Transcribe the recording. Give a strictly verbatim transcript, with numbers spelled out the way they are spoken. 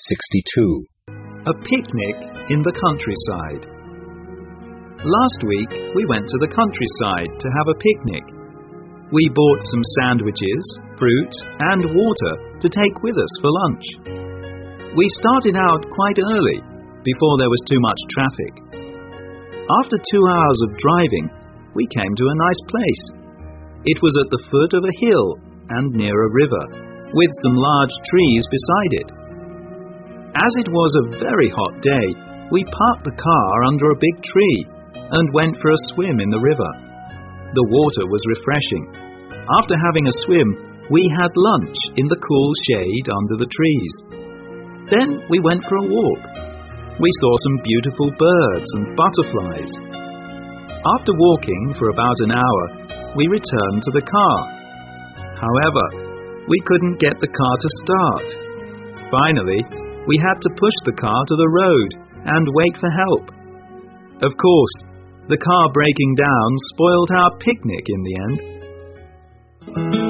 sixty-two. A picnic in the countryside. Last week we went to the countryside to have a picnic. We bought some sandwiches, fruit and water to take with us for lunch. We started out quite early, before there was too much traffic. After two hours of driving, we came to a nice place. It was at the foot of a hill and near a river, with some large trees beside it. As it was a very hot day, we parked the car under a big tree and went for a swim in the river. The water was refreshing. After having a swim, we had lunch in the cool shade under the trees. Then we went for a walk. We saw some beautiful birds and butterflies. After walking for about an hour, we returned to the car. However, we couldn't get the car to start. Finally, we had to push the car to the road and wait for help. Of course, the car breaking down spoiled our picnic in the end.